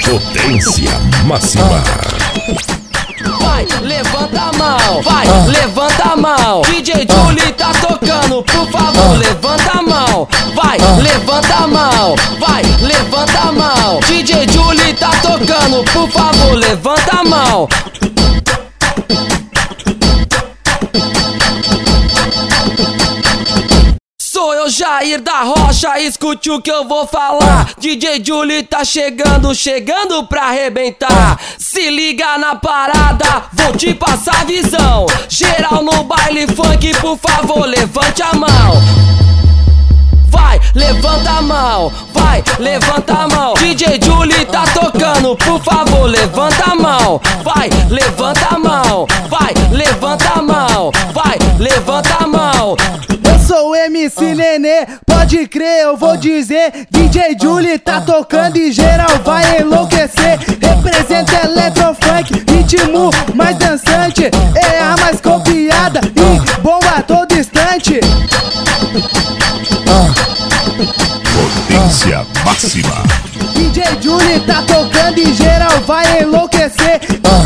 Potência máxima. Vai, levanta a mão, vai, levanta a mão. DJ Julie tá tocando, por favor, levanta a mão. Vai, levanta a mão, vai, levanta a mão. DJ Julie tá tocando, por favor, levanta a mão. Sou eu, Jair da Rocha, escute o que eu vou falar. DJ Julie tá chegando, chegando pra arrebentar. Se liga na parada, vou te passar visão. Geral no baile funk, por favor, levante a mão. Vai, levanta a mão, vai, levanta a mão. DJ Julie tá tocando, por favor, levanta a mão. Vai, levanta a mão, vai, levanta a mão, vai, levanta a mão. Eu sou o MC Nenê, pode crer, eu vou dizer. DJ Julie tá tocando e geral vai enlouquecer. Representa eletrofunk, ritmo mais dançante. É a mais copiada e bomba a todo instante. Potência máxima. DJ Julie tá tocando e geral vai enlouquecer.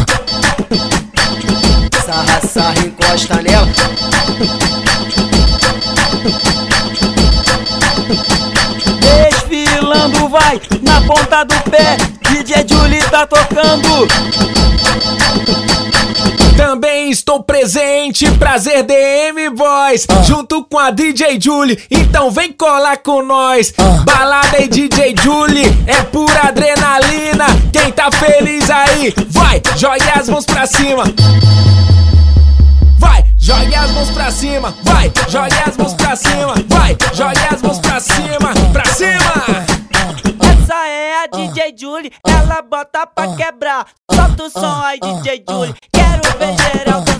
Sarra, sarra, encosta nela. Desfilando vai, na ponta do pé, DJ Julie tá tocando. Também estou presente, prazer DM Voz, junto com a DJ Julie, então vem colar com nós. Balada e DJ Julie, é pura adrenalina. Quem tá feliz aí, vai, jogue as mãos pra cima. Vai, jogue as mãos pra cima, vai, jogue as mãos pra cima, vai, jogue as mãos pra cima, pra cima. Essa é a DJ Julie, ela bota pra quebrar. Solta o som aí, DJ Julie, quero ver geral